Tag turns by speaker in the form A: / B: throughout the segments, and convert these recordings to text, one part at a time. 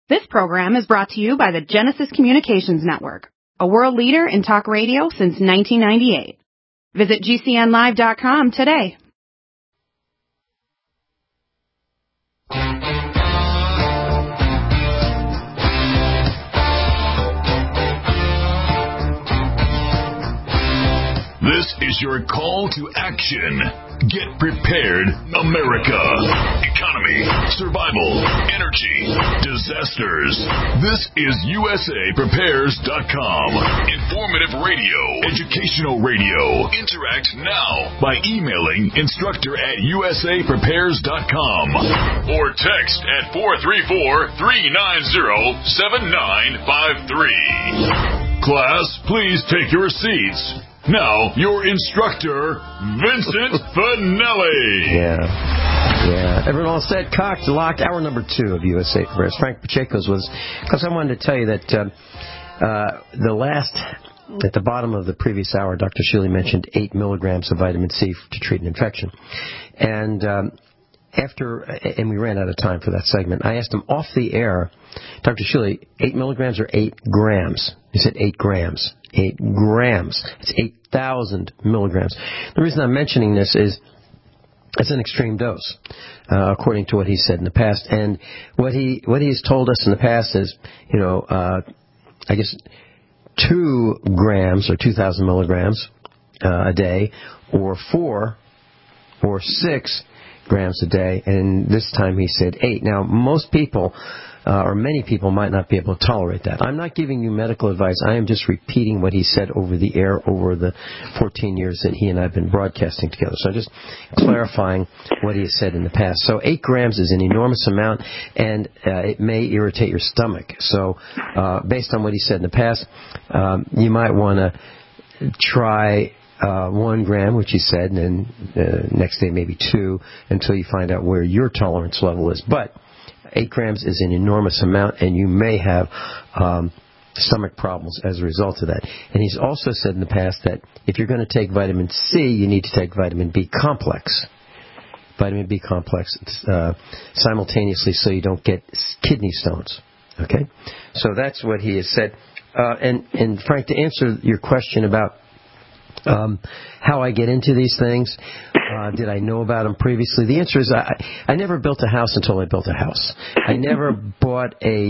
A: This program is brought to you by the Genesis Communications Network, a world leader in talk radio since 1998. Visit GCNlive.com today.
B: This is your call to action. Get prepared, America. Economy, survival, energy, disasters. This is USAPrepares.com. Informative radio, educational radio. Interact now by emailing instructor@USAPrepares.com or text at 434-390-7953. Class, please take your seats. Now, your instructor, Vincent Finelli.
C: Yeah. Everyone all set, cocked, locked. Hour number 2 of USA Prepares. Frank Pacheco's was, because I wanted to tell you that at the bottom of the previous hour, Dr. Shuley mentioned 8 milligrams of vitamin C to treat an infection. And we ran out of time for that segment, I asked him off the air, Dr. Shuley, 8 milligrams or 8 grams? He said 8 grams. 8 grams. It's 8,000 milligrams. The reason I'm mentioning this is it's an extreme dose, according to what he said in the past. And what he has told us in the past is, I guess 2 grams or 2,000 milligrams a day, or 4 or 6 grams a day, and this time he said 8. Now, most people, or many people, might not be able to tolerate that. I'm not giving you medical advice. I am just repeating what he said over the air over the 14 years that he and I have been broadcasting together. So I'm just clarifying what he has said in the past. So 8 grams is an enormous amount, and it may irritate your stomach. So based on what he said in the past, you might want to try 1 gram, which he said, and then next day maybe 2, until you find out where your tolerance level is. But 8 grams is an enormous amount, and you may have stomach problems as a result of that. And he's also said in the past that if you're going to take vitamin C, you need to take vitamin B complex. Vitamin B complex simultaneously, so you don't get kidney stones. Okay? So that's what he has said. And Frank, to answer your question about how I get into these things, did I know about them previously? The answer is I never built a house until I built a house. I never bought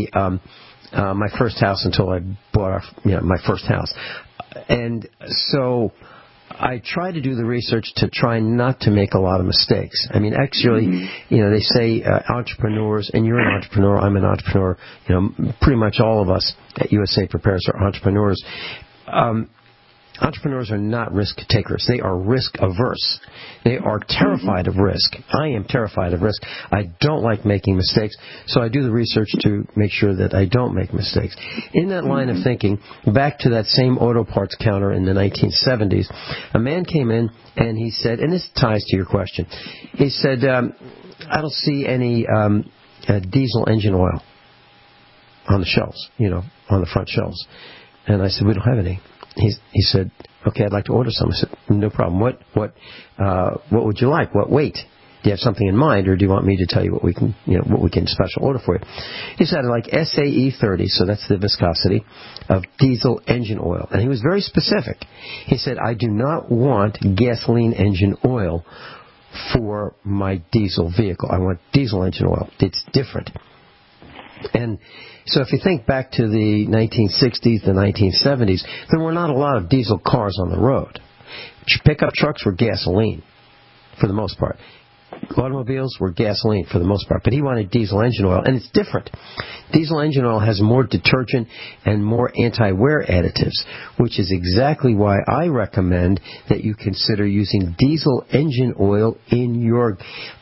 C: my first house until I bought my first house. And so I try to do the research to try not to make a lot of mistakes. I mean, actually, they say entrepreneurs, and you're an entrepreneur, I'm an entrepreneur, pretty much all of us at USA Prepares are entrepreneurs. Entrepreneurs are not risk takers. They are risk averse. They are terrified of risk. I am terrified of risk. I don't like making mistakes, so I do the research to make sure that I don't make mistakes. In that line of thinking, back to that same auto parts counter in the 1970s, a man came in and he said, and this ties to your question, he said, I don't see any diesel engine oil on the shelves, on the front shelves. And I said, we don't have any. He said, okay, I'd like to order some. I said, no problem. What would you like? What weight? Do you have something in mind, or do you want me to tell you what we can special order for you? He said, I'd like SAE 30, so that's the viscosity of diesel engine oil. And he was very specific. He said, I do not want gasoline engine oil for my diesel vehicle. I want diesel engine oil. It's different. And so if you think back to the 1960s, the 1970s, there were not a lot of diesel cars on the road. Pickup trucks were gasoline, for the most part. Automobiles were gasoline, for the most part. But he wanted diesel engine oil, and it's different. Diesel engine oil has more detergent and more anti-wear additives, which is exactly why I recommend that you consider using diesel engine oil in your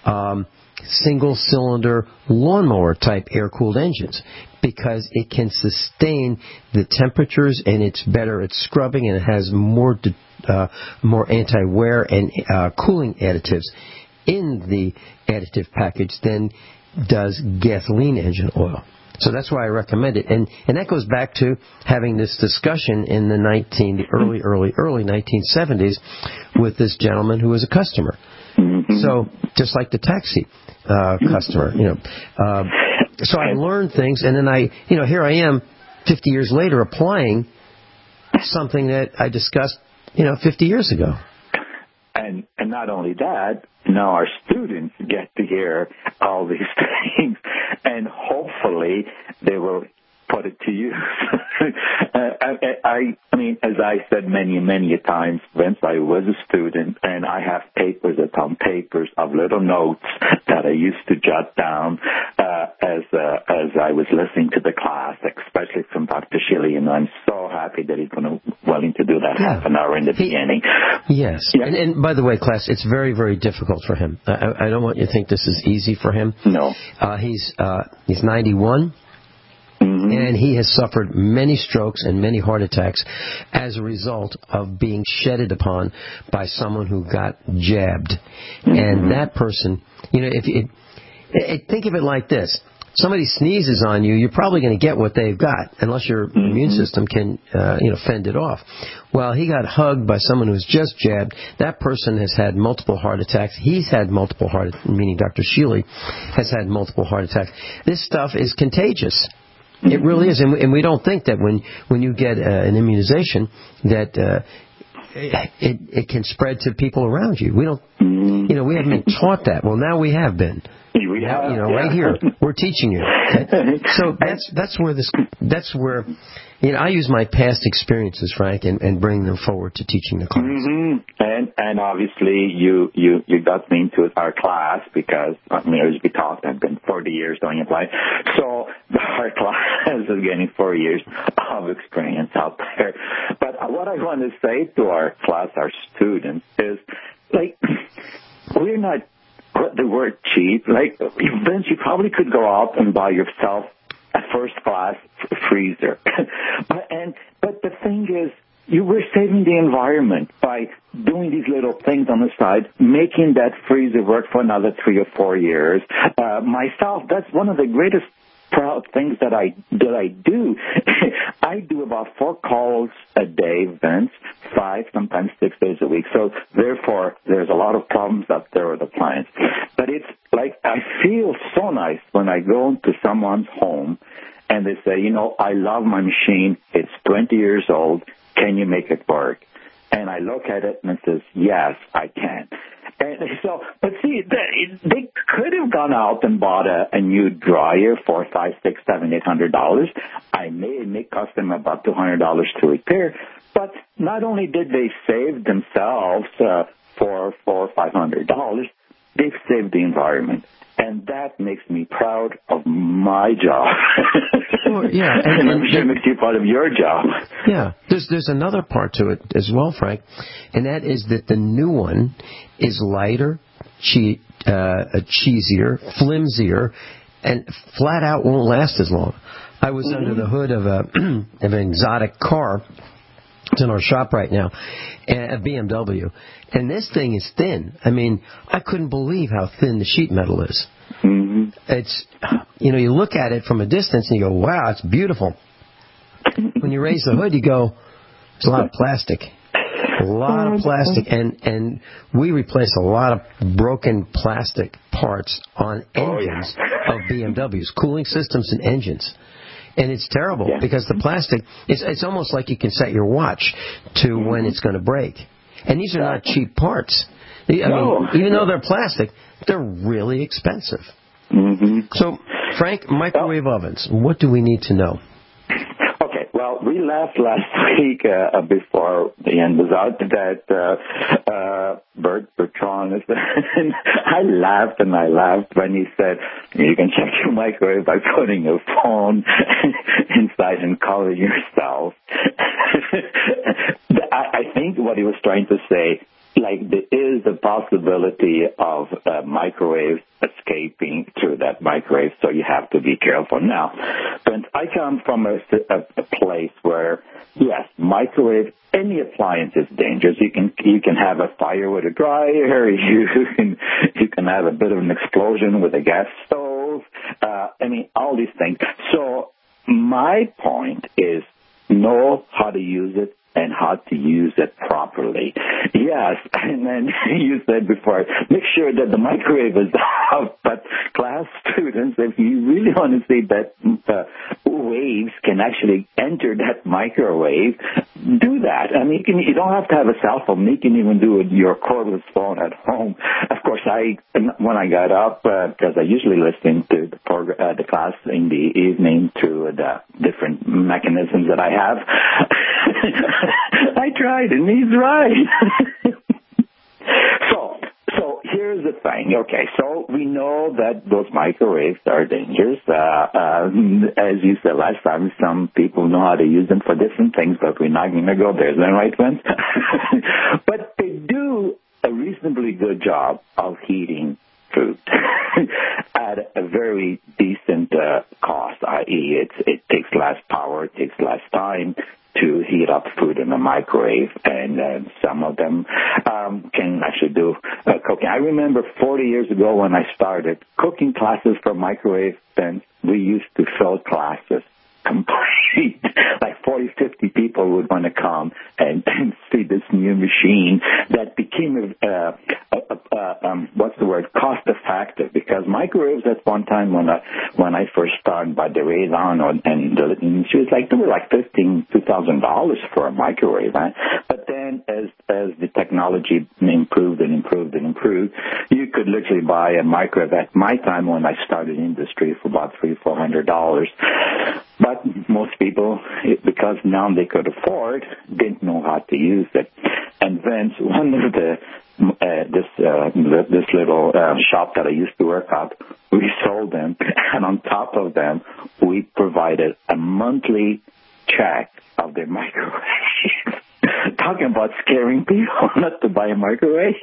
C: single-cylinder lawnmower-type air-cooled engines, because it can sustain the temperatures, and it's better at scrubbing, and it has more anti-wear and cooling additives in the additive package than does gasoline engine oil. So that's why I recommend it. And that goes back to having this discussion in the early 1970s with this gentleman who was a customer. So just like the taxi customer, So I learned things, and then here I am 50 years later applying something that I discussed, 50 years ago.
D: And not only that, now our students get to hear all these things, and hopefully they will put it to use. I mean, as I said many times, Vince, I was a student, and I have papers upon papers of little notes that I used to jot down as I was listening to the class, especially from Dr. Shilley, and I'm so happy that he's willing to do that half an hour in the beginning.
C: Yes. Yeah. And by the way, class, it's very, very difficult for him. I don't want you to think this is easy for him.
D: No.
C: He's 91. And he has suffered many strokes and many heart attacks as a result of being shedded upon by someone who got jabbed. And that person, think of it like this. Somebody sneezes on you, you're probably going to get what they've got, unless your immune system can, fend it off. Well, he got hugged by someone who was just jabbed. That person has had multiple heart attacks. He's had multiple meaning Dr. Shilley has had multiple heart attacks. This stuff is contagious. It really is, and we don't think that when you get an immunization that it can spread to people around you. We don't, we haven't been taught that. Well, now we have been.
D: We have,
C: right here, we're teaching you. Okay? So that's where I use my past experiences, Frank, and bring them forward to teaching the class.
D: And obviously you got me into our class because as we talked, I've been 40 years doing applied. So our class is getting 4 years of experience out there. But what I want to say to our class, our students, is we're not. The word cheap, Vince, you probably could go out and buy yourself a first-class freezer. But the thing is, you were saving the environment by doing these little things on the side, making that freezer work for another 3 or 4 years. Myself, that's one of the greatest proud things that I do. I do about 4 calls a day, Vince, 5, sometimes 6 days a week. So therefore, there's a lot of problems up there with the clients. But it's like I feel so nice when I go into someone's home and they say, I love my machine. It's 20 years old. Can you make it work? And I look at it and it says, yes, I can. And so, but see, they could have gone out and bought a new dryer for $500, $600, $700, $800. I may cost them about $200 to repair. But not only did they save themselves for $400 or $500, they've saved the environment. And that makes me proud of my job.
C: Well, yeah,
D: and I'm sure it makes you part of your job.
C: Yeah, there's another part to it as well, Frank, and that is that the new one is lighter, cheesier, flimsier, and flat out won't last as long. I was under the hood of an exotic car. It's in our shop right now, a BMW. And this thing is thin. I mean, I couldn't believe how thin the sheet metal is. It's, you look at it from a distance and you go, wow, it's beautiful. When you raise the hood, you go, there's a lot of plastic. A lot of plastic. And we replace a lot of broken plastic parts on engines of BMWs, cooling systems and engines. And it's terrible because the plastic, it's almost like you can set your watch to when it's going to break. And these are not cheap parts. I mean, even though they're plastic, they're really expensive. So, Frank, microwave ovens, what do we need to know?
D: Okay, well, we laughed last week before the end was out that Bert Bertrand, I laughed when he said, you can check your microwave by putting your phone inside and covering yourself. I think what he was trying to say, there is a possibility of a microwave escaping through that microwave, so you have to be careful. Now, since I come from a place where, yes, microwave, any appliance is dangerous. You can have a fire with a dryer. You can have a bit of an explosion with a gas stove. all these things. So my point is know how to use it and how to use it properly. Yes, and then you said before, make sure that the microwave is off. But class students, if you really want to see that waves can actually enter that microwave, do that. I mean, you don't have to have a cell phone. You can even do it your cordless phone at home. Of course, when I got up, because I usually listen to the class in the evening through the different mechanisms that I have, I tried, and he's right. So here's the thing. Okay, so we know that those microwaves are dangerous. As you said last time, some people know how to use them for different things, but we're not going to go there. Is that right, Vince? But they do a reasonably good job of heating food at a very decent cost, i.e. it takes less power, it takes less time to heat up food in the microwave, and some of them can actually do cooking. I remember 40 years ago when I started cooking classes for microwave, then we used to fill classes complete. Like 40, 50 people would want to come and see this new machine that became cost effective, because microwaves at one time when I first started by the Raytheon and the industry, they were like $2,000 for a microwave, right? But then as the technology improved, you could literally buy a microwave at my time when I started industry for about $300-400. But most people, because now they could afford, didn't know how to use it. And Vince, one of this little shop that I used to work at, we sold them, and on top of them, we provided a monthly check of their microwave. Talking about scaring people not to buy a microwave.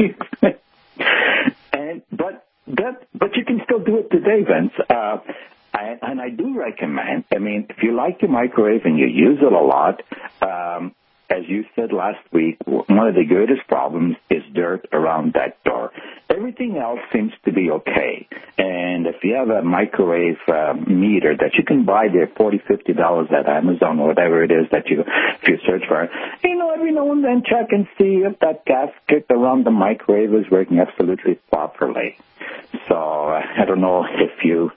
D: But you can still do it today, Vince. And I do recommend, if you like the microwave and you use it a lot, as you said last week, one of the greatest problems is dirt around that door. Everything else seems to be okay. And if you have a microwave meter that you can buy there $40-50 at Amazon or whatever it is if you search for it, every now and then check and see if that gasket around the microwave is working absolutely properly. So I don't know if you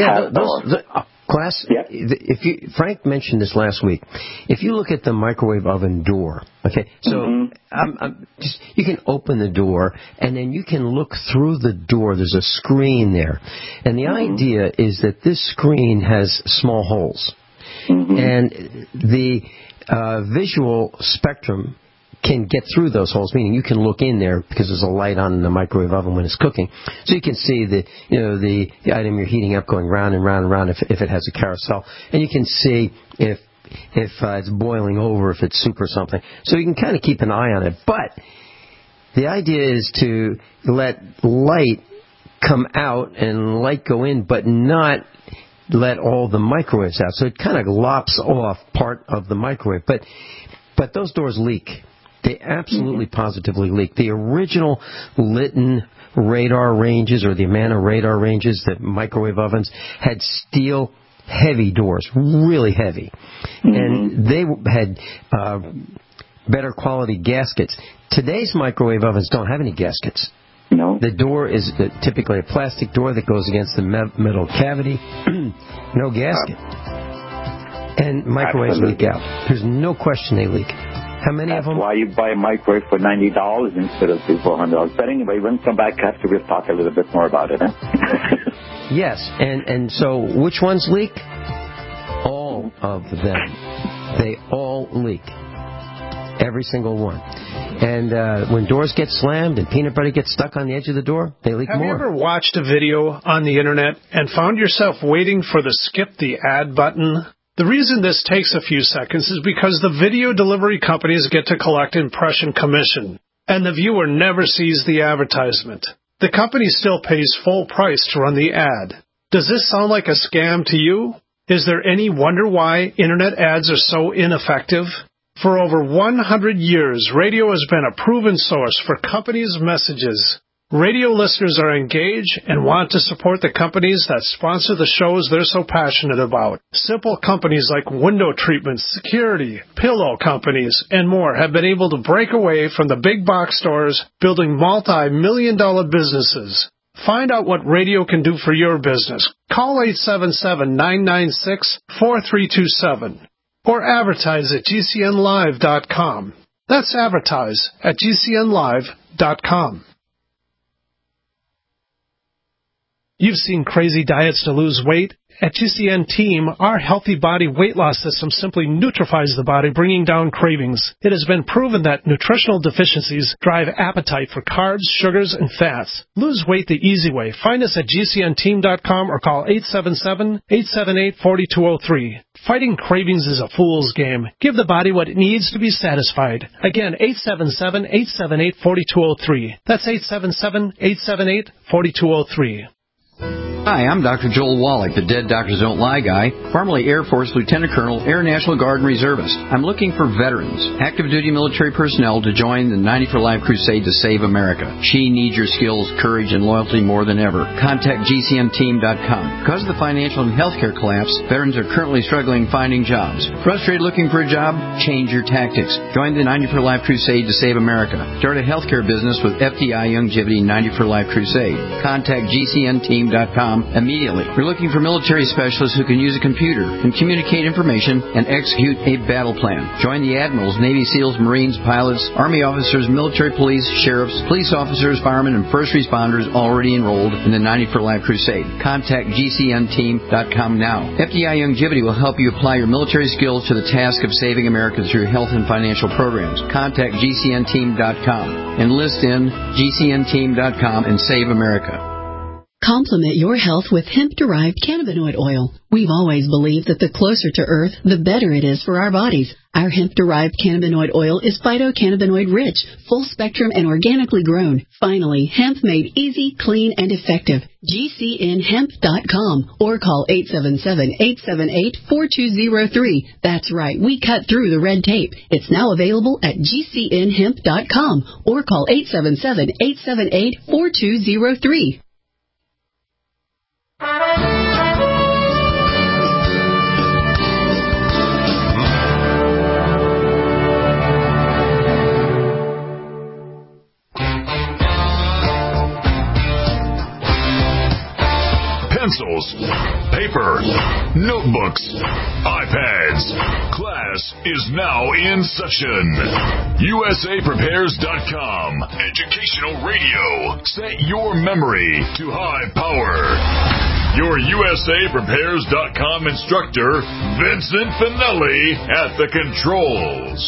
C: class. Yeah. Frank mentioned this last week. If you look at the microwave oven door, okay, so you can open the door and then you can look through the door. There's a screen there, and the idea is that this screen has small holes, and the visual spectrum can get through those holes, meaning you can look in there because there's a light on in the microwave oven when it's cooking. So you can see the item you're heating up going round and round and round if it has a carousel. And you can see if it's boiling over, if it's soup or something. So you can kind of keep an eye on it. But the idea is to let light come out and light go in, but not let all the microwaves out. So it kind of lops off part of the microwave. But those doors leak. They absolutely positively leak. The original Litton radar ranges, or the Amana radar ranges, that microwave ovens had steel heavy doors, really heavy. And they had better quality gaskets. Today's microwave ovens don't have any gaskets.
D: No.
C: The door is typically a plastic door that goes against the metal cavity. No gasket. And microwaves leak out. There's no question they leak. How many of them?
D: That's why you buy a microwave for $90 instead of $400. But anyway, when we come back after, we'll talk a little bit more about it.
C: Yes, and so which ones leak? All of them. They all leak. Every single one. And when doors get slammed and peanut butter gets stuck on the edge of the door, they leak more.
E: Have you ever watched a video on the internet and found yourself waiting for the skip the ad button? The reason this takes a few seconds is because the video delivery companies get to collect impression commission, and the viewer never sees the advertisement. The company still pays full price to run the ad. Does this sound like a scam to you? Is there any wonder why internet ads are so ineffective? For over 100 years, radio has been a proven source for companies' messages. Radio listeners are engaged and want to support the companies that sponsor the shows they're so passionate about. Simple companies like window treatments, security, pillow companies, and more have been able to break away from the big box stores, building multi-million-dollar businesses. Find out what radio can do for your business. Call 877-996-4327 or advertise at GCNlive.com. That's advertise at GCNlive.com. You've seen crazy diets to lose weight. At GCN Team, our healthy body weight loss system simply neutralizes the body, bringing down cravings. It has been proven that nutritional deficiencies drive appetite for carbs, sugars, and fats. Lose weight the easy way. Find us at GCNteam.com or call 877-878-4203. Fighting cravings is a fool's game. Give the body what it needs to be satisfied. Again, 877-878-4203. That's 877-878-4203.
F: Hi, I'm Dr. Joel Wallach, the Dead Doctors Don't Lie guy, formerly Air Force Lieutenant Colonel, Air National Guard and Reservist. I'm looking for veterans, active duty military personnel to join the 90 for Life crusade to save America. She needs your skills, courage, and loyalty more than ever. Contact GCNteam.com. Because of the financial and healthcare collapse, veterans are currently struggling finding jobs. Frustrated looking for a job? Change your tactics. Join the 90 for Life crusade to save America. Start a healthcare business with FDI Longevity 90 for Life crusade. Contact GCNteam.com immediately. We're looking for military specialists who can use a computer and communicate information and execute a battle plan. Join the admirals, Navy SEALs, Marines, pilots, Army officers, military police, sheriffs, police officers, firemen, and first responders already enrolled in the 90 for Life crusade. Contact GCNteam.com now. FDI Longevity will help you apply your military skills to the task of saving America through health and financial programs. Contact GCNteam.com. Enlist in GCNteam.com and save America.
G: Complement your health with hemp-derived cannabinoid oil. We've always believed that the closer to Earth, the better it is for our bodies. Our hemp-derived cannabinoid oil is phytocannabinoid-rich, full-spectrum, and organically grown. Finally, hemp made easy, clean, and effective. GCNhemp.com or call 877-878-4203. That's right, we cut through the red tape. It's now available at GCNhemp.com or call 877-878-4203.
B: Pencils, paper, notebooks, iPads. Class is now in session. USAPrepares.com. Educational radio. Set your memory to high power. Your USAPrepares.com instructor, Vincent Finelli, at the controls.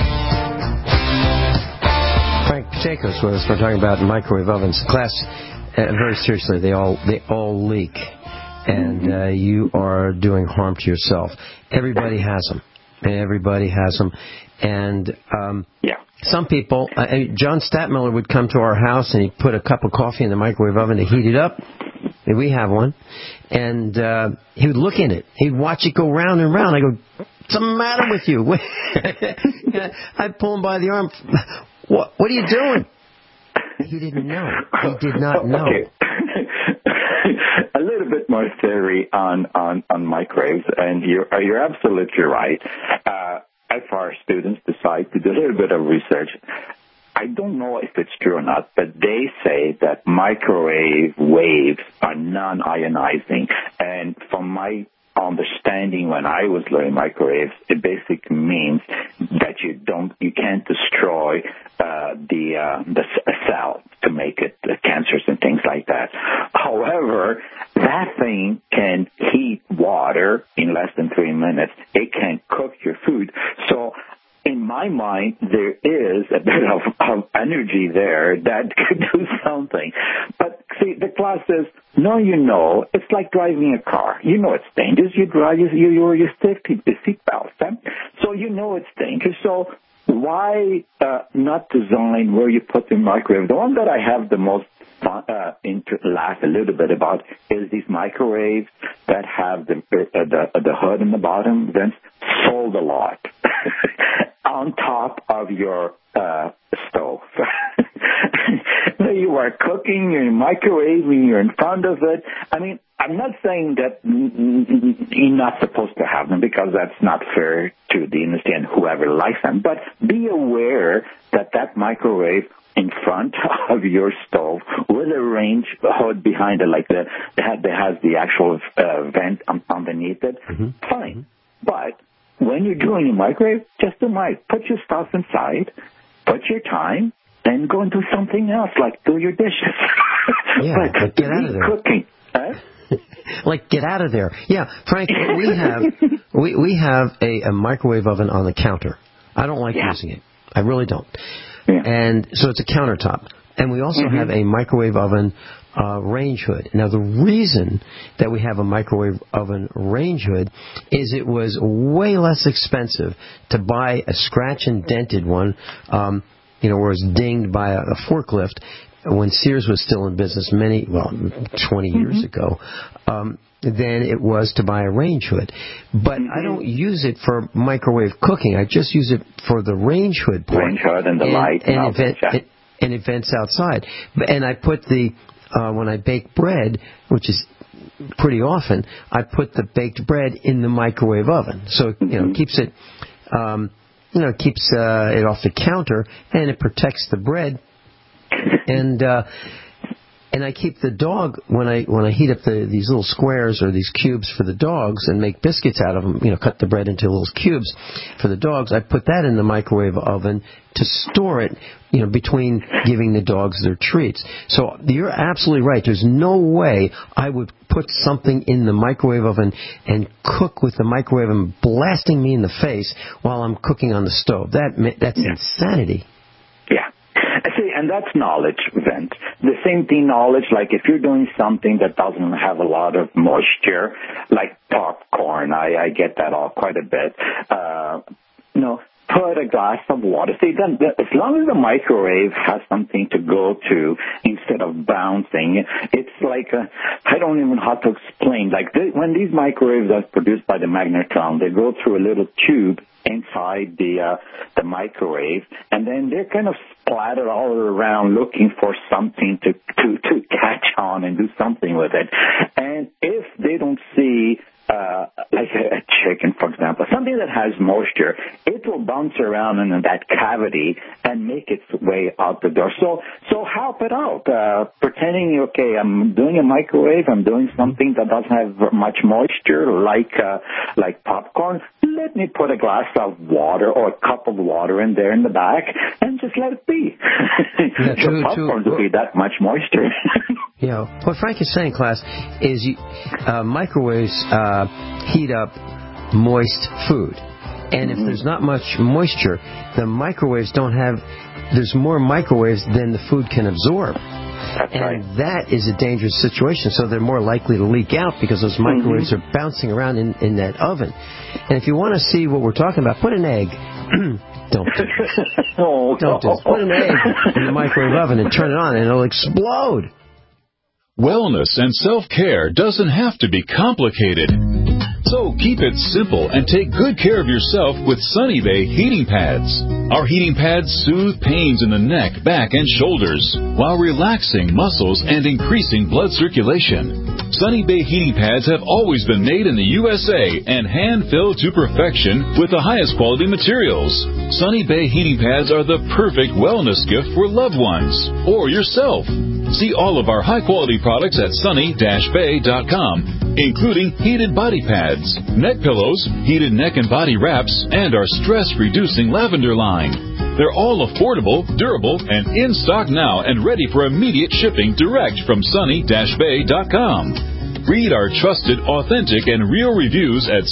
C: Frank Pachekos with us. We're talking about microwave ovens. Class, very seriously, they all leak, and you are doing harm to yourself. Everybody has them. And some people, John Statmiller would come to our house and he'd put a cup of coffee in the microwave oven to heat it up. We have one, and he would look in it. He'd watch it go round and round. I go, "What's the matter with you?" I'd pull him by the arm. What are you doing? He didn't know. He did not know.
D: Okay. A little bit more theory on microwaves, and you're absolutely right. If our students decide to do a little bit of research, I don't know if it's true or not, but they say that microwave waves are non-ionizing, and from my understanding when I was learning microwaves, it basically means that you can't destroy the cell to make it cancers and things like that. However, that thing can heat water in less than 3 minutes. It can cook your food. So in my mind, there is a bit of energy there that could do something. But see, the class says, no, it's like driving a car. You know it's dangerous. You drive, you stick to the seatbelt. So you know it's dangerous. So why not design where you put the microwave? The one that I have the most laugh a little bit about is these microwaves that have the hood in the bottom. Then sold a lot on top of your stove. You are cooking cooking, you're microwaving, you're in front of it. I mean, I'm not saying that you're not supposed to have them because that's not fair to the industry and whoever likes them. But be aware that microwave in front of your stove with a range hood behind it, like that has the actual vent underneath it, fine. But when you're doing a microwave, just put your stuff inside, put your time, then go and do something else, like do your dishes.
C: Yeah, but get out of there.
D: Cooking. Huh?
C: Like, get out of there. Yeah, Frank, we have a microwave oven on the counter. I don't like using it. I really don't. Yeah. And so it's a countertop. And we also have a microwave oven range hood. Now, the reason that we have a microwave oven range hood is it was way less expensive to buy a scratch and dented one, where it was dinged by a forklift, when Sears was still in business 20 years ago, than it was to buy a range hood. But I don't use it for microwave cooking. I just use it for the range hood part.
D: Range hood and the light.
C: And it vents outside. And I put when I bake bread, which is pretty often, I put the baked bread in the microwave oven. So, it keeps it, keeps it off the counter, and it protects the bread. And I keep the dog, when I heat up these little squares or these cubes for the dogs and make biscuits out of them, cut the bread into little cubes for the dogs, I put that in the microwave oven to store it, between giving the dogs their treats. So you're absolutely right. There's no way I would put something in the microwave oven and cook with the microwave oven blasting me in the face while I'm cooking on the stove. That's insanity.
D: Yeah. See, and that's knowledge, Vent. The same thing, knowledge, like if you're doing something that doesn't have a lot of moisture, like popcorn, I get that quite a bit. Put a glass of water. See, then, as long as the microwave has something to go to instead of bouncing, it's like I don't even know how to explain. Like when these microwaves are produced by the Magnetron, they go through a little tube inside the microwave, and then they're kind of splattered all around looking for something to catch on and do something with it. And if they don't see like a chicken, for example, something that has moisture, it will bounce around in that cavity and make its way out the door. So help it out. Pretending, okay, I'm doing a microwave, I'm doing something that doesn't have much moisture, like popcorn. Let me put a glass of water or a cup of water in there in the back and just let it be. Popcorn will be that much moisture.
C: What Frank is saying, class, is microwaves heat up moist food. And if there's not much moisture, the microwaves there's more microwaves than the food can absorb.
D: That's
C: and
D: right.
C: That is a dangerous situation, so they're more likely to leak out because those microwaves are bouncing around in that oven. And if you want to see what we're talking about, put an egg. Don't do this. Don't do this. Put an egg in the microwave oven and turn it on, and it'll explode.
B: Wellness and self-care doesn't have to be complicated. So keep it simple and take good care of yourself with Sunny Bay heating pads. Our heating pads soothe pains in the neck, back, and shoulders while relaxing muscles and increasing blood circulation. Sunny Bay heating pads have always been made in the USA and hand-filled to perfection with the highest quality materials. Sunny Bay heating pads are the perfect wellness gift for loved ones or yourself. See all of our high-quality products at sunny-bay.com, including heated body pads, neck pillows, heated neck and body wraps, and our stress-reducing lavender line. They're all affordable, durable, and in stock now and ready for immediate shipping direct from sunny-bay.com. Read our trusted, authentic, and real reviews at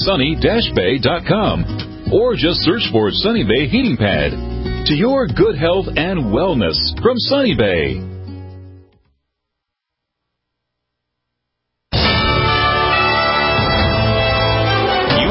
B: sunny-bay.com, or just search for Sunny Bay Heating Pad. To your good health and wellness from Sunny Bay.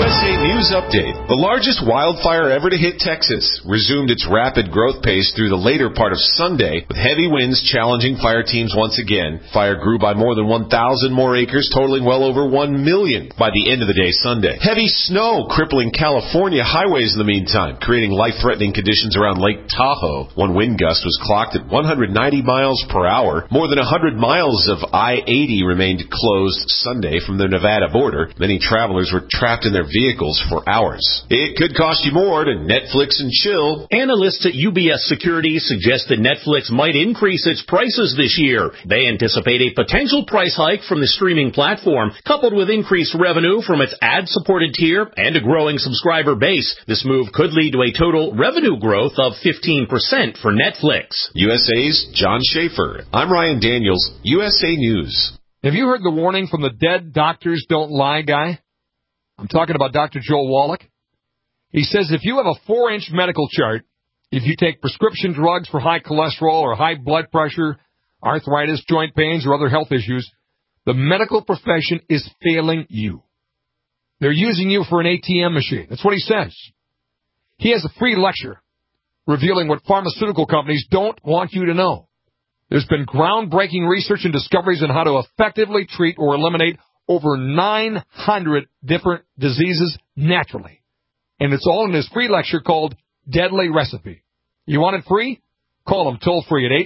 H: USA News Update. The largest wildfire ever to hit Texas resumed its rapid growth pace through the later part of Sunday, with heavy winds challenging fire teams once again. Fire grew by more than 1,000 more acres, totaling well over 1 million by the end of the day Sunday. Heavy snow crippling California highways in the meantime, creating life-threatening conditions around Lake Tahoe. One wind gust was clocked at 190 miles per hour. More than 100 miles of I-80 remained closed Sunday from the Nevada border. Many travelers were trapped in their vehicles for hours. It could cost you more to Netflix and chill.
I: Analysts at UBS Securities suggest that Netflix might increase its prices this year. They anticipate a potential price hike from the streaming platform, coupled with increased revenue from its ad-supported tier and a growing subscriber base. This move could lead to a total revenue growth of 15% for Netflix.
H: USA's John Schaefer. I'm Ryan Daniels, USA News.
J: Have you heard the warning from the Dead Doctors Don't Lie guy? I'm talking about Dr. Joel Wallach. He says if you have a 4-inch medical chart, if you take prescription drugs for high cholesterol or high blood pressure, arthritis, joint pains, or other health issues, the medical profession is failing you. They're using you for an ATM machine. That's what he says. He has a free lecture revealing what pharmaceutical companies don't want you to know. There's been groundbreaking research and discoveries on how to effectively treat or eliminate over 900 different diseases naturally. And it's all in his free lecture called Deadly Recipe. You want it free? Call him toll free at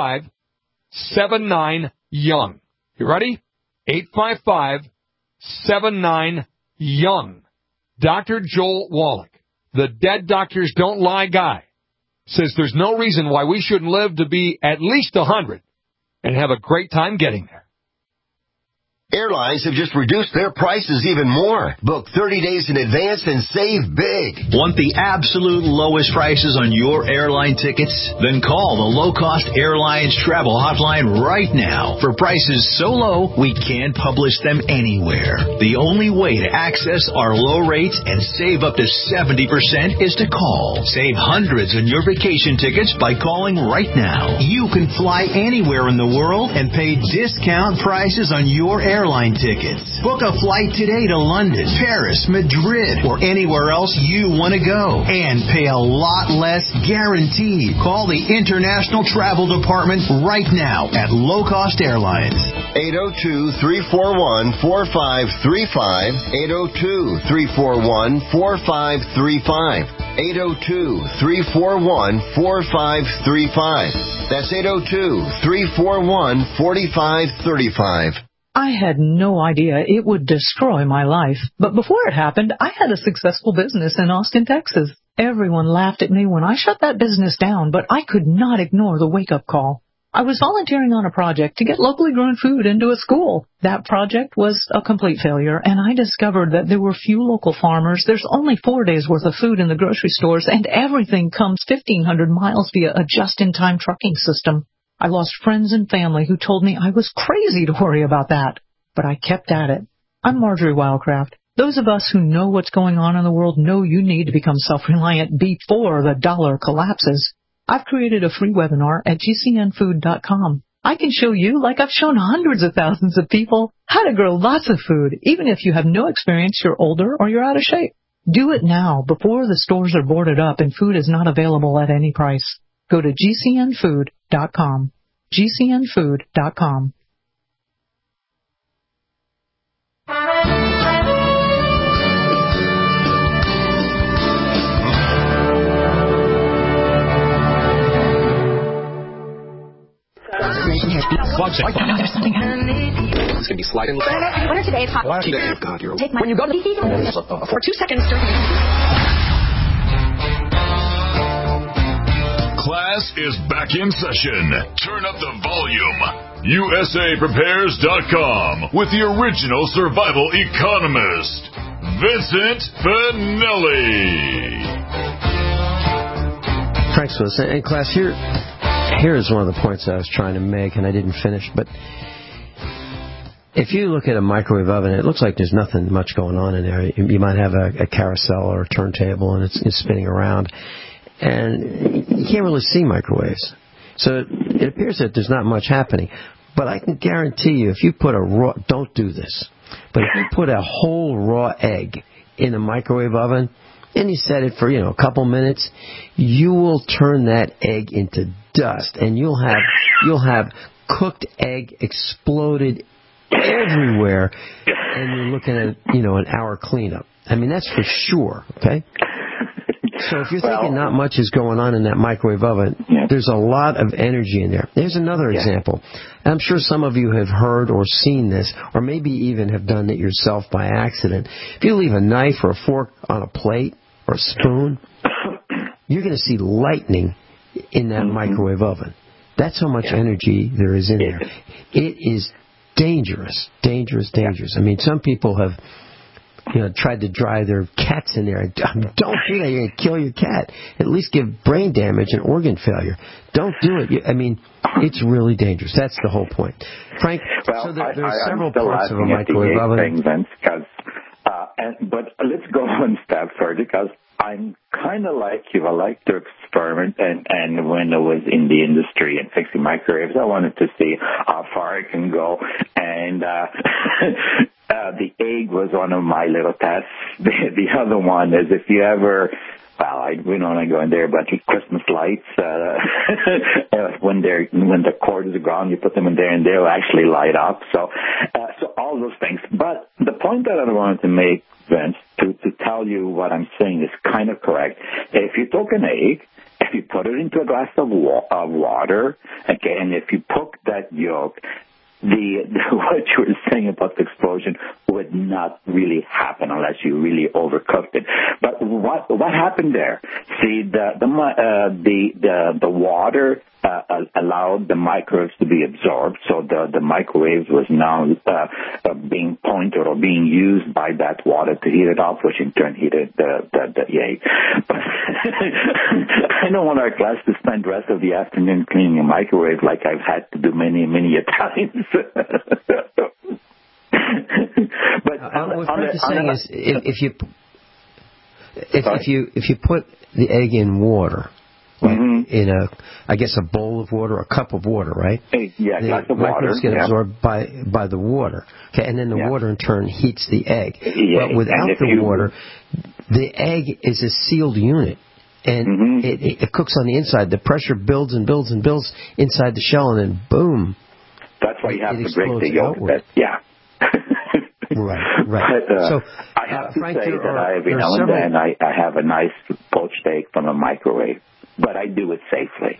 J: 855-79-YOUNG. You ready? 855-79-YOUNG. Dr. Joel Wallach, the Dead Doctors Don't Lie guy, says there's no reason why we shouldn't live to be at least 100 and have a great time getting there.
K: Airlines have just reduced their prices even more. Book 30 days in advance and save big.
L: Want the absolute lowest prices on your airline tickets? Then call the Low Cost Airlines Travel Hotline right now. For prices so low, we can't publish them anywhere. The only way to access our low rates and save up to 70% is to call. Save hundreds on your vacation tickets by calling right now. You can fly anywhere in the world and pay discount prices on your airline tickets. Book a flight today to London, Paris, Madrid, or anywhere else you want to go. And pay a lot less guaranteed. Call the International Travel Department right now at Low Cost Airlines.
K: 802-341-4535. 802-341-4535. 802-341-4535. That's 802-341-4535.
M: I had no idea it would destroy my life. But before it happened, I had a successful business in Austin, Texas. Everyone laughed at me when I shut that business down, but I could not ignore the wake-up call. I was volunteering on a project to get locally grown food into a school. That project was a complete failure, and I discovered that there were few local farmers. There's only 4 days' worth of food in the grocery stores, and everything comes 1,500 miles via a just-in-time trucking system. I lost friends and family who told me I was crazy to worry about that, but I kept at it. I'm Marjorie Wildcraft. Those of us who know what's going on in the world know you need to become self-reliant before the dollar collapses. I've created a free webinar at GCNfood.com. I can show you, like I've shown hundreds of thousands of people, how to grow lots of food, even if you have no experience, you're older, or you're out of shape. Do it now, before the stores are boarded up and food is not available at any price. Go to GCNfood.com. GCNfood.com.
N: It's going to be sliding. What are today's hot? God, when you go to for 2 seconds.
B: Class is back in session. Turn up the volume. USAPrepares.com with the original survival economist, Vincent Finelli.
C: Thanks, Wilson. And class, here is one of the points I was trying to make, and I didn't finish. But if you look at a microwave oven, it looks like there's nothing much going on in there. You might have a carousel or a turntable, and it's spinning around. And you can't really see microwaves. So it appears that there's not much happening. But I can guarantee you, if you put don't do this, but if you put a whole raw egg in a microwave oven, and you set it for, a couple minutes, you will turn that egg into dust, and you'll have cooked egg exploded everywhere, and you're looking at, an hour cleanup. I mean, that's for sure, okay? So if you're thinking not much is going on in that microwave oven, there's a lot of energy in there. There's another example. I'm sure some of you have heard or seen this, or maybe even have done it yourself by accident. If you leave a knife or a fork on a plate or a spoon, you're going to see lightning in that microwave oven. That's how much energy there is in there. It is dangerous. I mean, some people have tried to dry their cats in there. Don't do that. You're going to kill your cat. At least give brain damage and organ failure. Don't do it. I mean, it's really dangerous. That's the whole point. Frank, so there are several parts of a microwave oven.
D: But let's go one step further, because I'm kind of like you. I like to experiment, and when I was in the industry and fixing microwaves, I wanted to see how far I can go. And the egg was one of my little tests. The other one is if you ever, we don't want to go in there, but Christmas lights, when the cord is gone, you put them in there and they'll actually light up. So all those things. But the point that I wanted to make, Vince, to tell you what I'm saying is kind of correct. If you took an egg, if you put it into a glass of water, okay, and if you poke that yolk, what you were saying about the explosion would not really happen unless you really overcooked it. But what happened there? See, the water allowed the microwaves to be absorbed, so the microwave was now being pointed or being used by that water to heat it up, which in turn heated the egg. But I don't want our class to spend the rest of the afternoon cleaning a microwave like I've had to do many times. But
C: what Frank is saying is, if you put the egg in water, in a bowl of water, a cup of water, right?
D: Yeah, glass of water.
C: Microwaves get absorbed by the water, okay, and then the water in turn heats the egg. But without the water, the egg is a sealed unit. And it cooks on the inside. The pressure builds and builds and builds inside the shell, and then boom.
D: That's why you have to break the yolk.
C: Right.
D: But,
C: so
D: I have to
C: Frank,
D: say that every now and then I have a nice poached egg from a microwave, but I do it safely.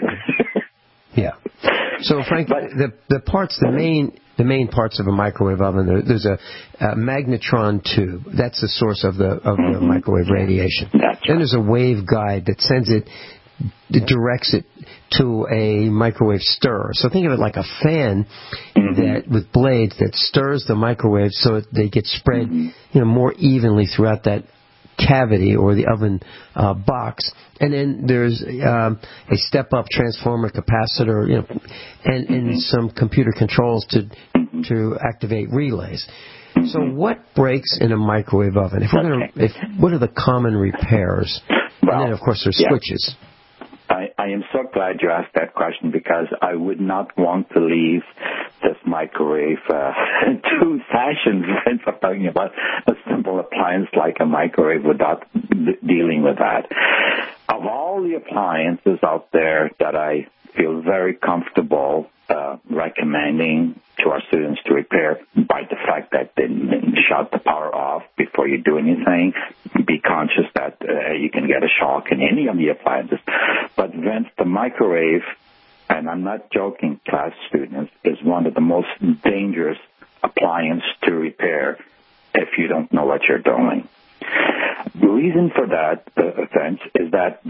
C: Yeah. So Frank, the main parts of a microwave oven, there's a magnetron tube. That's the source of the microwave radiation. Then there's a wave guide that directs it to a microwave stirrer. So think of it like a fan that with blades that stirs the microwave so they get spread more evenly throughout that cavity or the oven box. And then there's a step-up transformer capacitor, and some computer controls to activate relays. So what breaks in a microwave oven? What are the common repairs? And then, of course, there's switches.
D: I am so glad you asked that question, because I would not want to leave this microwave 2 sessions for talking about a simple appliance like a microwave without dealing with that. Of all the appliances out there that I feel very comfortable recommending to our students to repair, by the fact that they shut the power off before you do anything, be conscious that you can get a shock in any of the appliances. But Vince, the microwave, and I'm not joking, class students, is one of the most dangerous appliances to repair if you don't know what you're doing. The reason for that, Vince, is that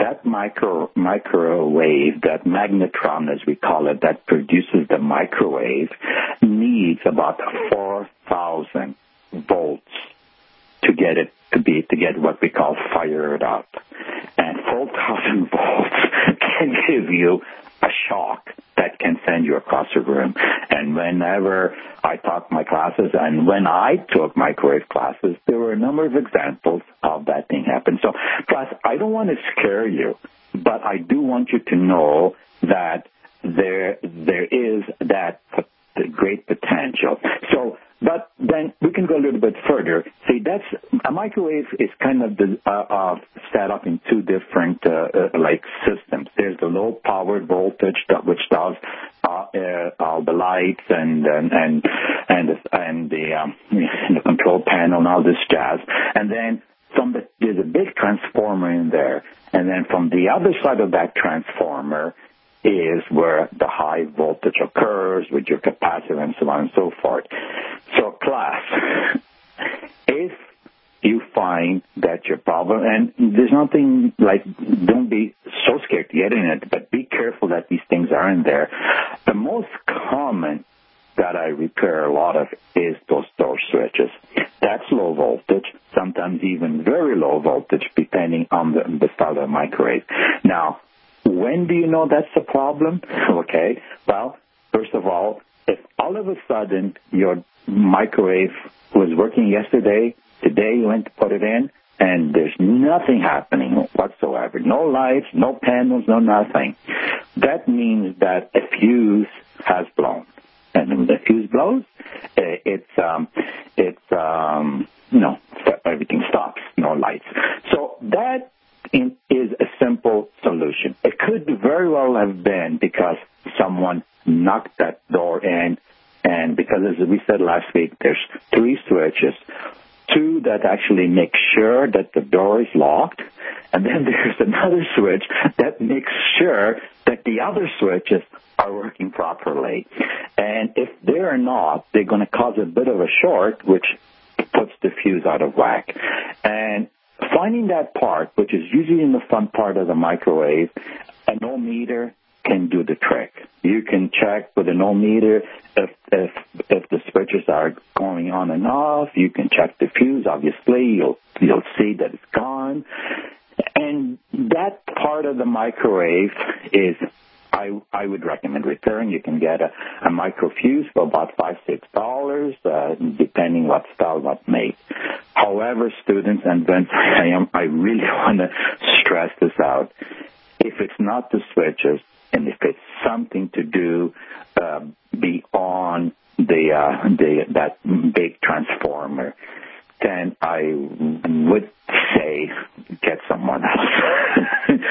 D: microwave, that magnetron, as we call it, that produces the microwave, needs about 4,000 volts to get what we call fired up. And 4,000 volts can give you a shock that can send you across the room. And whenever I taught my classes and when I took microwave classes, there were a number of examples of that thing happen. So, plus, I don't want to scare you, but I do want you to know that there is that great potential. So, but then we can go a little bit further. See, that's a microwave is kind of set up in two different like systems. There's the low powered voltage which does all the lights and the control panel and all this jazz, and then there's a big transformer in there, and then from the other side of that transformer is where the high voltage occurs with your capacitor and so on and so forth. So class, if you find that your problem, and there's nothing like, don't be so scared to get in it, but be careful that these things are in there. The most common that I repair a lot of is those door switches. That's low voltage, sometimes even very low voltage, depending on the style of the microwave. Now, when do you know that's a problem? Okay, well, first of all, if all of a sudden your microwave was working yesterday, today you went to put it in, and there's nothing happening whatsoever, no lights, no panels, no nothing, that means that a fuse has blown. And when the fuse blows, everything stops, no lights. So that is a simple solution. It could very well have been because someone knocked that door in, and because, as we said last week, there's 3 switches, 2 that actually make sure that the door is locked, and then there's another switch that makes sure that the other switches are working properly. And if they're not, they're going to cause a bit of a short, which puts the fuse out of whack. And finding that part, which is usually in the front part of the microwave, an ohm meter can do the trick. You can check with an ohm meter if the switches are going on and off. You can check the fuse. Obviously, you'll see that it's gone. And that part of the microwave is, I would recommend repairing. You can get a micro fuse for about $5-6, depending what style, what make. However, students, and then I really want to stress this out. If it's not the switches, and if it's something to do beyond that big transformer, then I would say get someone else.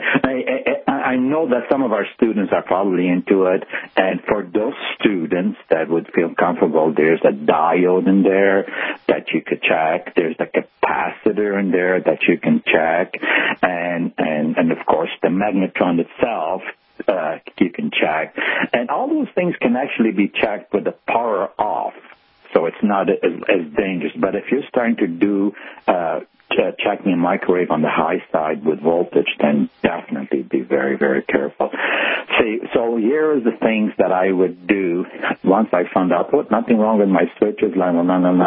D: I know that some of our students are probably into it, and for those students that would feel comfortable, there's a diode in there that you could check. There's a capacitor in there that you can check, and of course the magnetron itself you can check. And all those things can actually be checked with the power off. So it's not as dangerous. But if you're starting to do checking a microwave on the high side with voltage, then definitely be very, very careful. See, so here is the things that I would do once I found out, nothing wrong with my switches, now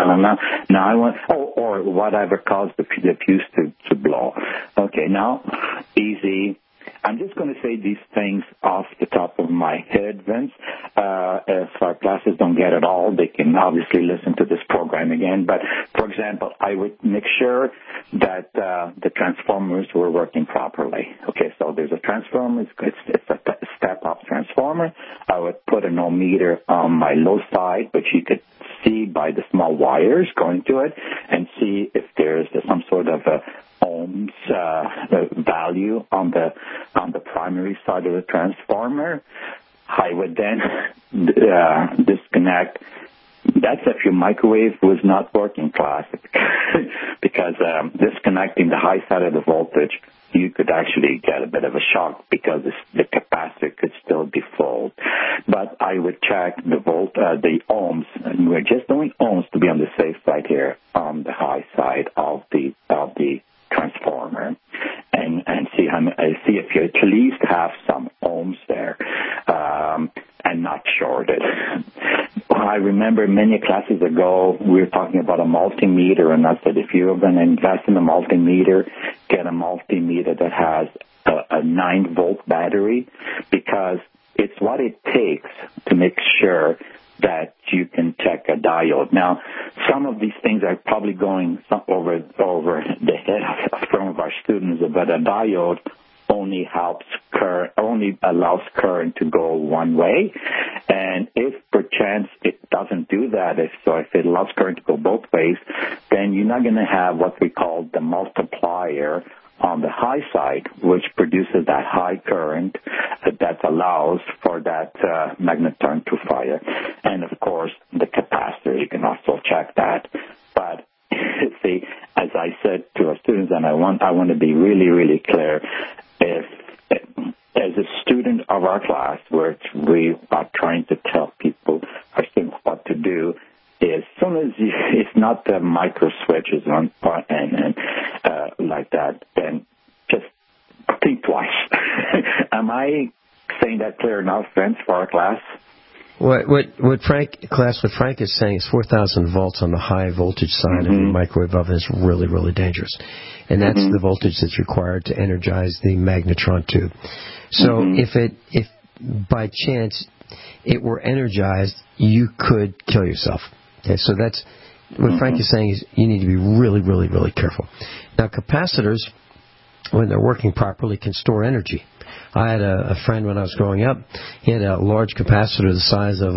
D: I want, or whatever caused the fuse to blow. Okay, now, easy. I'm just going to say these things off the top of my head, Vince. If our classes don't get it all, they can obviously listen to this program again. But, for example, I would make sure that the transformers were working properly. Okay, so there's a transformer. It's a step-up transformer. I would put an ohm meter on my low side, which you could see by the small wires going to it, and see if there's some sort of a ohms value on the primary side of the transformer. I would then disconnect. That's if your microwave was not working, class, because disconnecting the high side of the voltage, you could actually get a bit of a shock because the capacitor could still be full. But I would check the ohms, and we're just doing ohms to be on the safe side here on the high side of the transformer, and see if you at least have some ohms there, and not shorted. I remember many classes ago we were talking about a multimeter, and I said if you're going to invest in a multimeter, get a multimeter that has a 9-volt battery, because it's what it takes to make sure that you can check a diode. Now, some of these things are probably going over the head of some of our students, but a diode only helps allows current to go one way. And if perchance it doesn't do that, if it allows current to go both ways, then you're not going to have what we call the multiplier on the high side, which produces that high current that allows for that magnetron to fire. And, of course, the capacitor, you can also check that. But, see, as I said to our students, and I want to be really, really clear, as a student of our class, which we are trying to tell people, our students, what to do, as soon as it's not the micro switches on and like that, then just think twice. Am I saying that clear enough, Vince, for our class?
C: What Frank is saying is 4,000 volts on the high voltage side of the microwave oven is really, really dangerous. And that's the voltage that's required to energize the magnetron tube. So if by chance it were energized, you could kill yourself. Okay, so that's what Frank is saying is you need to be really, really, really careful. Now, capacitors, when they're working properly, can store energy. I had a friend when I was growing up. He had a large capacitor the size of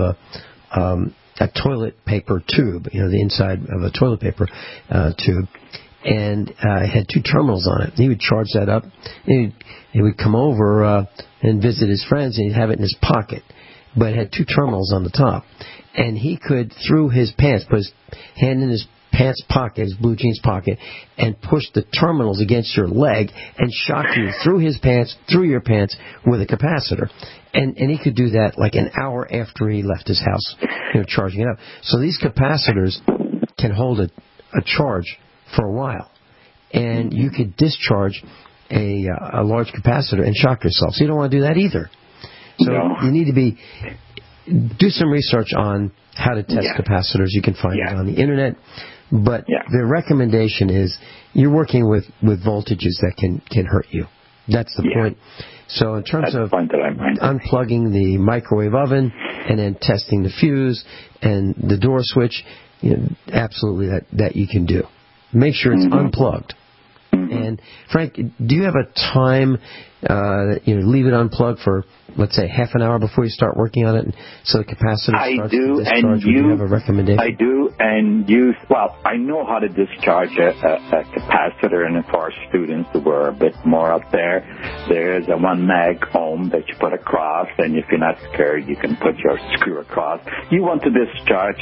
C: a toilet paper tube, the inside of a toilet paper tube, and it had 2 terminals on it. He would charge that up. He would come over and visit his friends, and he'd have it in his pocket. But it had 2 terminals on the top. And he could, through his pants, put his hand in his pants pocket, his blue jeans pocket, and push the terminals against your leg and shock you through his pants, through your pants, with a capacitor. And he could do that like an hour after he left his house, charging it up. So these capacitors can hold a charge for a while. And you could discharge a large capacitor and shock yourself. So you don't want to do that either. So you need to do some research on how to test capacitors. You can find it on the internet. But the recommendation is you're working with voltages that can hurt you. That's the point. So in terms of unplugging the microwave oven and then testing the fuse and the door switch, absolutely that you can do. Make sure it's unplugged. And Frank, do you have a time that leave it unplugged for, let's say, half an hour before you start working on it, so the capacitor starts to discharge? Do you have a recommendation?
D: I do, and I know how to discharge a capacitor, and for our students who were a bit more up there is a 1 meg ohm that you put across, and if you're not scared, you can put your screw across. You want to discharge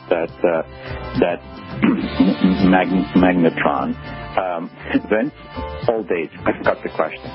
D: that magnetron. Vince, old age. I forgot the question.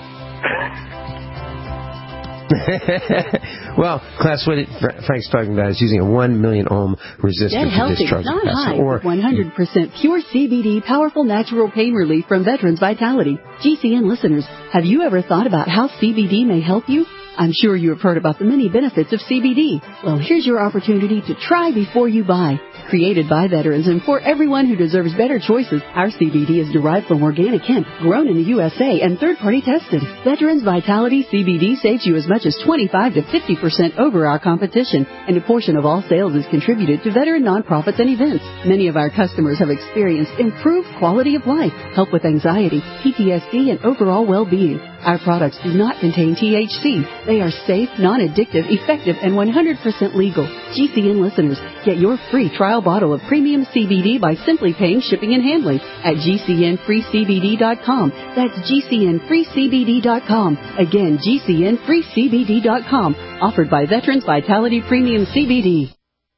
C: Well, class, what Frank's talking about is using a 1 million ohm resistor to discharge the capacitor.
G: Or 100% pure CBD, powerful natural pain relief from Veterans Vitality. GCN listeners, have you ever thought about how CBD may help you? I'm sure you have heard about the many benefits of CBD. Well, here's your opportunity to try before you buy. Created by veterans and for everyone who deserves better choices, our CBD is derived from organic hemp, grown in the USA, and third-party tested. Veterans Vitality CBD saves you as much as 25 to 50% over our competition, and a portion of all sales is contributed to veteran nonprofits and events. Many of our customers have experienced improved quality of life, help with anxiety, PTSD, and overall well-being. Our products do not contain THC. They are safe, non-addictive, effective, and 100% legal. GCN listeners, get your free trial bottle of premium CBD by simply paying shipping and handling at GCNFreeCBD.com. That's GCNFreeCBD.com. Again, GCNFreeCBD.com. Offered by Veterans Vitality Premium CBD.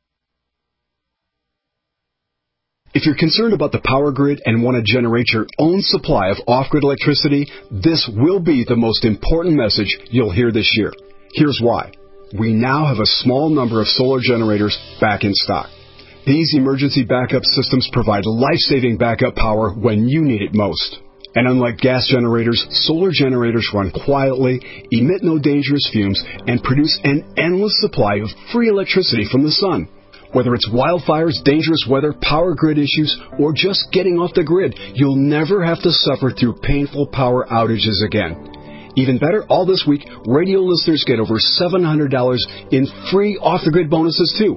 O: If you're concerned about the power grid and want to generate your own supply of off-grid electricity, this will be the most important message you'll hear this year. Here's why. We now have a small number of solar generators back in stock. These emergency backup systems provide life-saving backup power when you need it most. And unlike gas generators, solar generators run quietly, emit no dangerous fumes, and produce an endless supply of free electricity from the sun. Whether it's wildfires, dangerous weather, power grid issues, or just getting off the grid, you'll never have to suffer through painful power outages again. Even better, all this week, radio listeners get over $700 in free off-the-grid bonuses, too.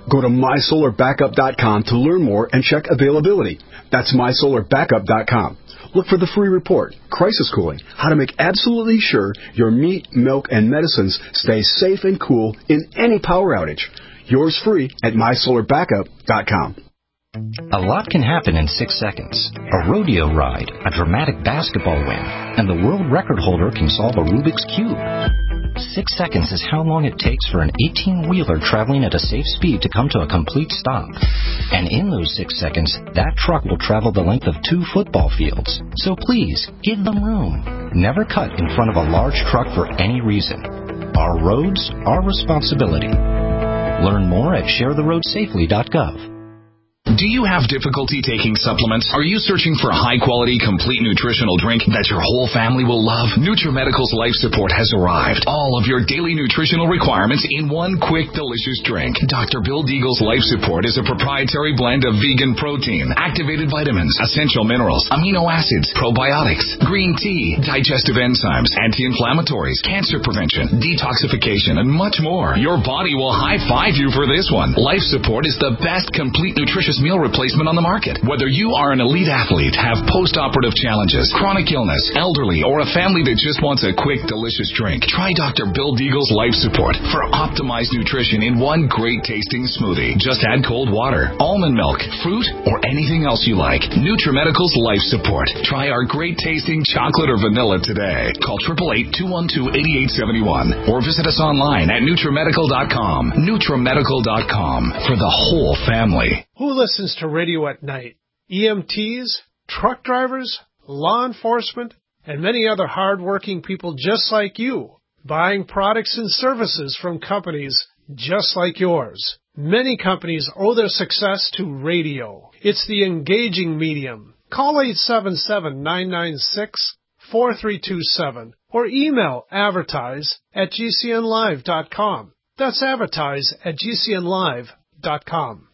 O: Go to mysolarbackup.com to learn more and check availability. That's mysolarbackup.com. Look for the free report, Crisis Cooling, how to make absolutely sure your meat, milk, and medicines stay safe and cool in any power outage. Yours free at mysolarbackup.com.
P: A lot can happen in 6 seconds. A rodeo ride, a dramatic basketball win, and the world record holder can solve a Rubik's Cube. 6 seconds is how long it takes for an 18-wheeler traveling at a safe speed to come to a complete stop. And in those 6 seconds, that truck will travel the length of 2 football fields. So please, give them room. Never cut in front of a large truck for any reason. Our roads, our responsibility. Learn more at sharetheroadsafely.gov.
Q: Do you have difficulty taking supplements? Are you searching for a high-quality, complete nutritional drink that your whole family will love? NutriMedical's Life Support has arrived. All of your daily nutritional requirements in one quick, delicious drink. Dr. Bill Deagle's Life Support is a proprietary blend of vegan protein, activated vitamins, essential minerals, amino acids, probiotics, green tea, digestive enzymes, anti-inflammatories, cancer prevention, detoxification, and much more. Your body will high-five you for this one. Life Support is the best complete nutritious meal replacement on the market. Whether you are an elite athlete, have post-operative challenges, chronic illness, elderly, or a family that just wants a quick, delicious drink, try Dr. Bill Deagle's Life Support for optimized nutrition in one great-tasting smoothie. Just add cold water, almond milk, fruit, or anything else you like. NutriMedical's Life Support. Try our great-tasting chocolate or vanilla today. Call 888-212-8871 or visit us online at NutriMedical.com. NutriMedical.com for the whole family.
E: Who listens to radio at night? EMTs, truck drivers, law enforcement, and many other hard-working people just like you, buying products and services from companies just like yours. Many companies owe their success to radio. It's the engaging medium. Call 877-996-4327 or email advertise@gcnlive.com. That's advertise@gcnlive.com.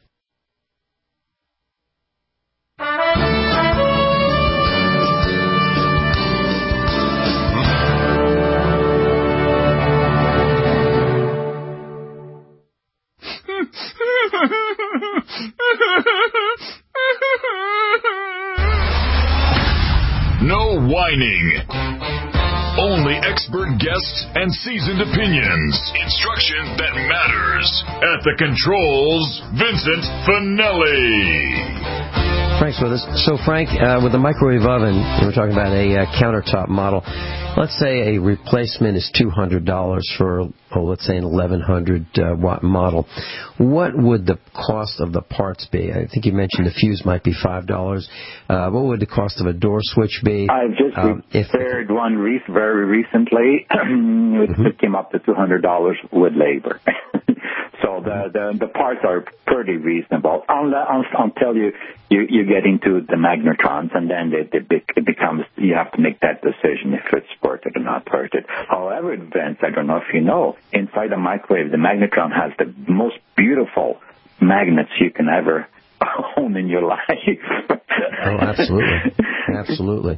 B: No whining. Only expert guests and seasoned opinions. Instruction that matters. At the controls, Vincent Finelli.
C: Frank's with us. So, Frank, with the microwave oven, we're talking about a countertop model. Let's say a replacement is $200 for, let's say an 1100 watt model. What would the cost of the parts be? I think you mentioned the fuse might be $5. What would the cost of a door switch be?
D: I just repaired one very recently. It came up to $200 with labor. So the parts are pretty reasonable until you get into the magnetrons, and then it becomes, you have to make that decision if it's worth it or not worth it. However, Vince, I don't know if you know, inside a microwave, the magnetron has the most beautiful magnets you can ever own in your life.
C: Oh, absolutely, absolutely.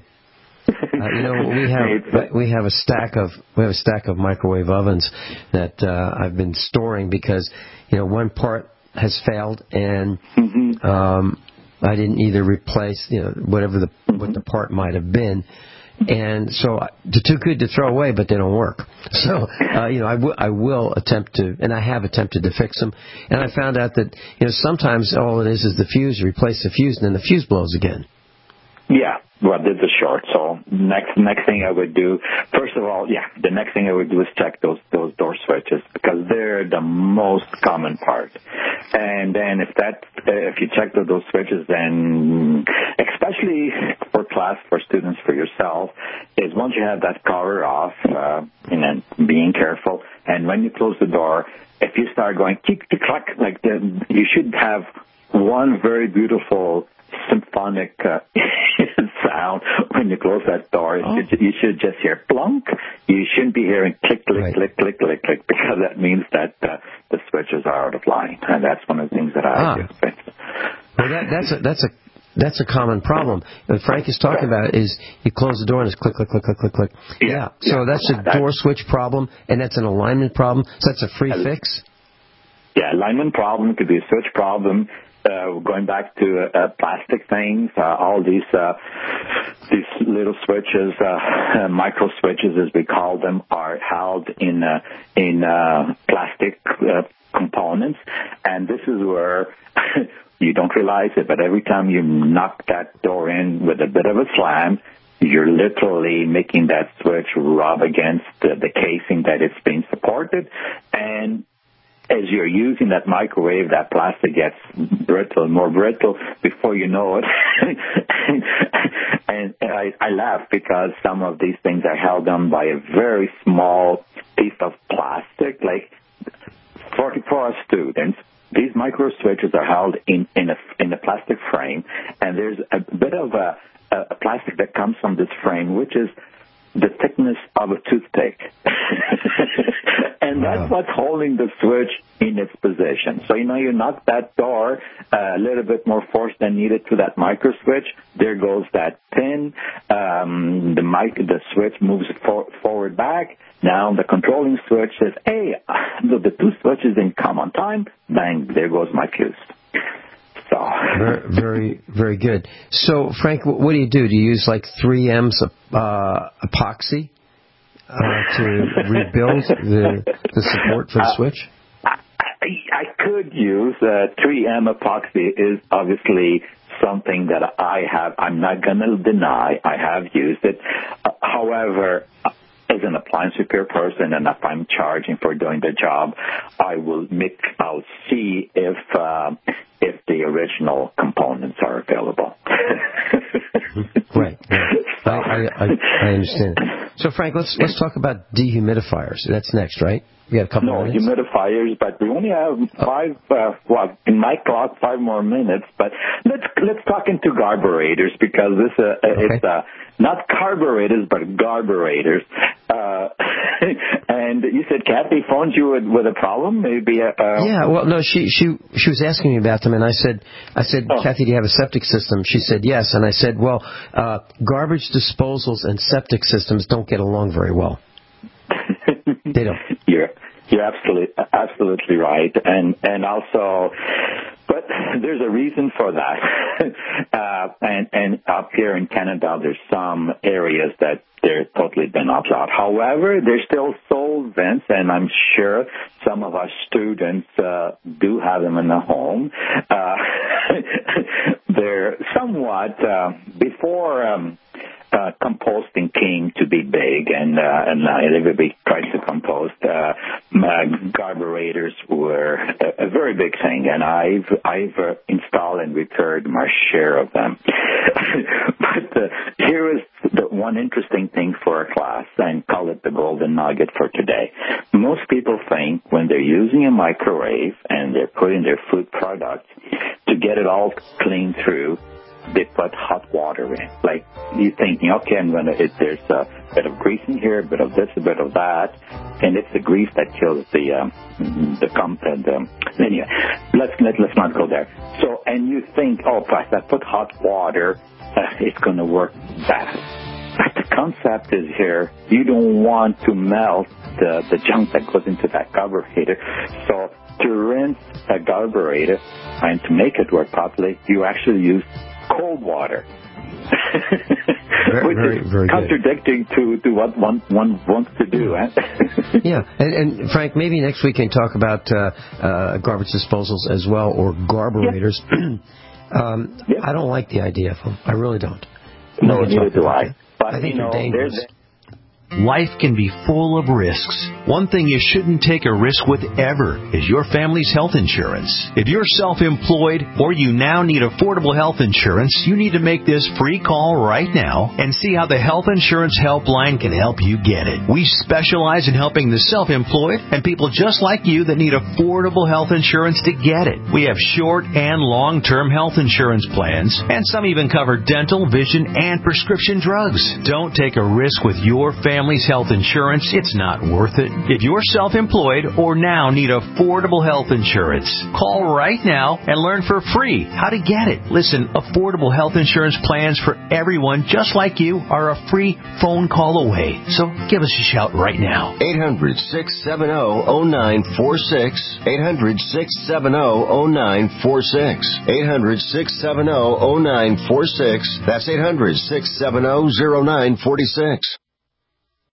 C: We have a stack of microwave ovens that I've been storing because one part has failed and I didn't either replace what the part might have been, and so they're too good to throw away, but they don't work. So I will attempt to, and I have attempted to fix them, and I found out that sometimes all it is the fuse. You replace the fuse and then the fuse blows again.
D: Yeah, well, this is short. So next thing I would do, first of all, the next thing I would do is check those door switches because they're the most common part. And then if you check those switches, then especially for class, for students, for yourself, is once you have that cover off, being careful. And when you close the door, if you start going tick tick clack you should have one very beautiful symphonic sound when you close that door. You should just hear plunk. You shouldn't be hearing click, click, click, click, click, click, because that means that the switches are out of line, and that's one of the things that I do.
C: Well, that's a common problem. What Frank is talking about is you close the door and it's click, click, click, click, click, click. So that's a door switch problem, and that's an alignment problem. So that's a free fix.
D: Yeah, alignment problem could be a switch problem. Going back to plastic things, all these little switches, micro switches as we call them, are held in plastic components, and this is where you don't realize it, but every time you knock that door in with a bit of a slam, you're literally making that switch rub against the casing that it's being supported, and as you're using that microwave, that plastic gets brittle, more brittle before you know it. and I laugh because some of these things are held on by a very small piece of plastic. Like for our students, these micro switches are held in a plastic frame, and there's a bit of a plastic that comes from this frame, which is the thickness of a toothpick. And that's what's holding the switch in its position. So, you knock that door a little bit more force than needed to that micro switch. There goes that pin. The switch moves forward back. Now the controlling switch says, hey, the two switches didn't come on time. Bang, there goes my fuse. So.
C: Very, very good. So, Frank, what do you do? Do you use like 3M's epoxy to rebuild the support for the switch?
D: I could use 3M epoxy. Is obviously something that I have. I'm not going to deny I have used it. However, as an appliance repair person, and if I'm charging for doing the job, I'll see if the original components are available.
C: Right. I understand. So, Frank, let's talk about dehumidifiers. That's next, right? We got a couple
D: more minutes. No, humidifiers, but we only have in my clock, 5 more minutes. But let's talk into carburetors, because this it's not carburetors but garburators. And you said Kathy phoned you with a problem, maybe.
C: Yeah. Well, no, she was asking me about them, and I said, Kathy, do you have a septic system? She said yes, and I said, well, garbage disposals and septic systems don't get along very well. They don't.
D: You're absolutely right, and also, but there's a reason for that. And up here in Canada, there's some areas that they're totally been opted out. However, there's still solvents, and I'm sure some of our students do have them in the home. They're somewhat before. Composting came to be big, and everybody tries to compost. Carburetors were a very big thing, and I've installed and repaired my share of them. But here is the one interesting thing for our class, and call it the golden nugget for today. Most people think when they're using a microwave and they're putting their food products, to get it all clean through, they put hot water in. Like, you're thinking, okay, there's a bit of grease in here, a bit of this, a bit of that, and it's the grease that kills anyway, let's not go there. So, and you think, if I put hot water, it's going to work bad. But the concept is here, you don't want to melt the junk that goes into that carburetor. So to rinse a carburetor and to make it work properly, you actually use cold water. Which is very contradicting to what one wants to do.
C: Yeah, and Frank, maybe next week we can talk about garbage disposals as well, or carburetors. Yeah. I don't like the idea of them. I really don't.
D: No, neither do I. But
C: I think they're dangerous.
L: Life can be full of risks. One thing you shouldn't take a risk with ever is your family's health insurance. If you're self-employed or you now need affordable health insurance, you need to make this free call right now and see how the Health Insurance Helpline can help you get it. We specialize in helping the self-employed and people just like you that need affordable health insurance to get it. We have short and long-term health insurance plans, and some even cover dental, vision, and prescription drugs. Don't take a risk with your family
R: family's health insurance, it's not worth it. If you're self-employed or now need affordable health insurance, call right now and learn for free how to get it. Listen, affordable health insurance plans for everyone just like you are a free phone call away. So give us a shout right now.
K: 800-670-0946. 800-670-0946. 800-670-0946. That's 800-670-0946.